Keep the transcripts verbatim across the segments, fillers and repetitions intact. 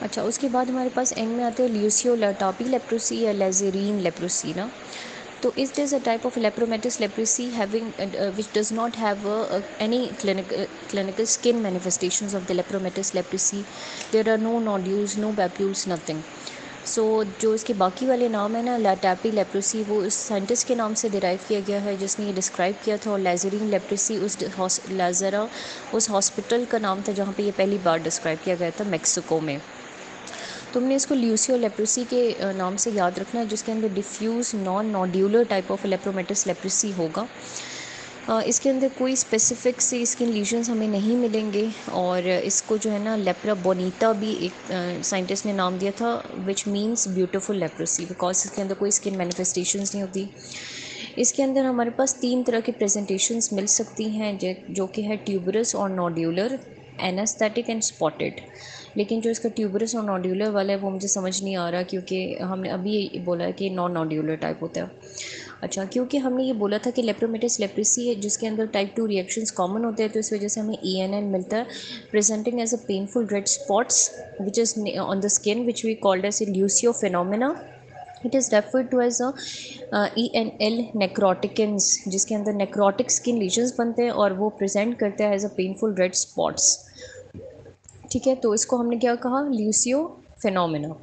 अच्छा, उसके बाद हमारे पास एंड में आते हैं ल्यूसियो लाटापी लेप्रोसी या लेज़ेरिन लेप्रोसी ना। तो इस this a type of lepromatous leprosy having which does not have any clinical skin manifestations of the lepromatous leprosy. There are no nodules, no papules, nothing. So so, जो इसके बाकी वाले नाम है ना, लाटापी लेप्रोसी, वो उस साइंटिस्ट के नाम से डिराइव किया गया है जिसने ये डिस्क्राइब किया था, और लेज़रीन लेप्रोसी उस लाजरा उस हॉस्पिटल का नाम था जहाँ पे ये पहली बार डिस्क्राइब किया गया था, मेक्सिको में। तुमने इसको ल्यूसियो लेप्रोसी के नाम से याद रखना है, जिसके अंदर diffuse non nodular type of lepromatous leprosy होगा। इसके अंदर कोई स्पेसिफिक से स्किन लीजन्स हमें नहीं मिलेंगे, और इसको जो है ना लेप्रा बोनीटा भी एक साइंटिस्ट ने नाम दिया था, which means beautiful leprosy, because इसके अंदर कोई स्किन मैनिफेस्टेशंस नहीं होती। इसके अंदर हमारे पास तीन तरह की प्रेजेंटेशंस मिल सकती हैं, जो कि है ट्यूबरस और नॉड्यूलर, एनास्थेटिक एंड स्पॉटेड। लेकिन जो इसका ट्यूबरस और नॉड्यूलर वाला है वो मुझे समझ नहीं आ रहा, क्योंकि हमने अभी बोला है कि नॉन नॉड्यूलर टाइप होता है। अच्छा, क्योंकि हमने ये बोला था कि लेप्रोमेटिस लेप्रेसी है जिसके अंदर टाइप टू रिएक्शंस कॉमन होते हैं, तो इस वजह से हमें ई एन एन मिलता है, presenting as a painful red spots which is on the skin which we called as Lucio phenomena. It is referred to as a E N L necroticans, जिसके अंदर नेक्रोटिक स्किन लीजन्स बनते हैं और वो present करते हैं as a painful red spots. ठीक है, तो इसको हमने क्या कहा, ल्यूसियो फिनोमिना।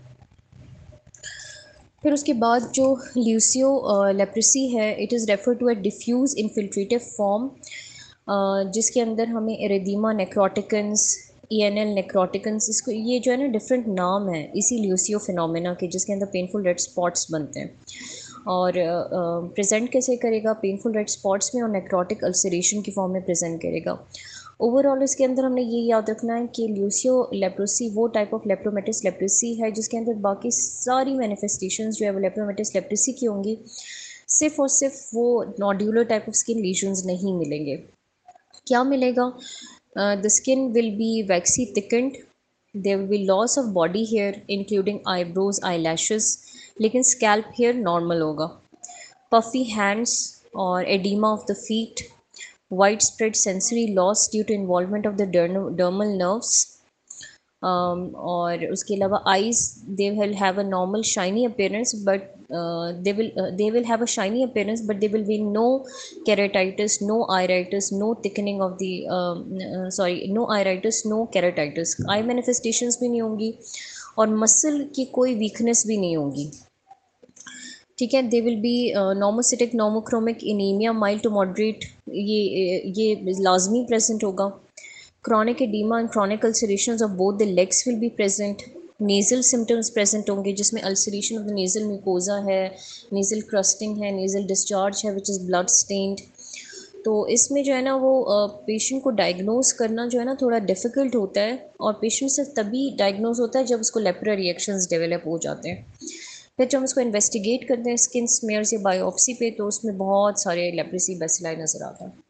फिर उसके बाद जो ल्यूसियो लेप्रेसी है, it is refer to a diffuse infiltrative form, जिसके अंदर हमें एरिदीमा नेक्रोटिकन्स, ई एन एल नेक्रोटिकन्स, इसको ये जो है ना डिफरेंट नाम है इसी ल्यूसियो फिनोमेना के, जिसके अंदर पेनफुल रेड स्पॉट्स बनते हैं। और प्रेजेंट uh, कैसे करेगा, पेनफुल रेड स्पॉट्स में और नेक्रोटिक अल्सरेशन की फॉर्म में प्रेजेंट करेगा। ओवरऑल इसके अंदर हमने ये याद रखना है कि ल्यूसियो लेप्रोसी वो टाइप ऑफ लेप्रोमेटिस लेप्रोसी है जिसके अंदर बाकी सारी मैनिफेस्टेशंस जो है वो लेप्रोमेटिस लेप्रोसी की होंगी, सिर्फ और सिर्फ वो nodular type of skin lesions नहीं मिलेंगे। क्या मिलेगा, the skin will be waxy thickened, there will be loss of body hair including eyebrows eyelashes, लेकिन स्कैल्प हेयर नॉर्मल होगा। पफी हैंड्स और oedema of the feet, widespread sensory loss due to involvement of the dermal nerves, um, और उसके अलावा eyes they will have a normal shiny appearance but uh, they will uh, they will have a shiny appearance but there will be no keratitis, no iritis, no thickening of the um, uh, sorry no iritis, no keratitis, eye manifestations भी नहीं होंगी और muscle की कोई weakness भी नहीं होगी। ठीक है, they will be normocytic normochromic anaemia mild to moderate, ये ये लाजमी प्रेजेंट होगा। Chronic oedema and chronic ulceration of both the legs will be present. Nasal symptoms present होंगे जिसमें ulceration of the nasal mucosa है, नेज़ल क्रस्टिंग है, nasal discharge है which is blood stained. तो इसमें जो है ना वो पेशेंट को डायग्नोज करना जो है ना थोड़ा डिफ़िकल्ट होता है, और पेशेंट से तभी डायग्नोज होता है जब उसको लेप्रा रिएक्शंस डेवलप हो जाते हैं। फिर जब हम उसको इन्वेस्टिगेट करते हैं स्किन स्मेयर्स या बायोप्सी पे, तो उसमें बहुत सारे लेप्रेसी बेसिलाई नज़र आता है।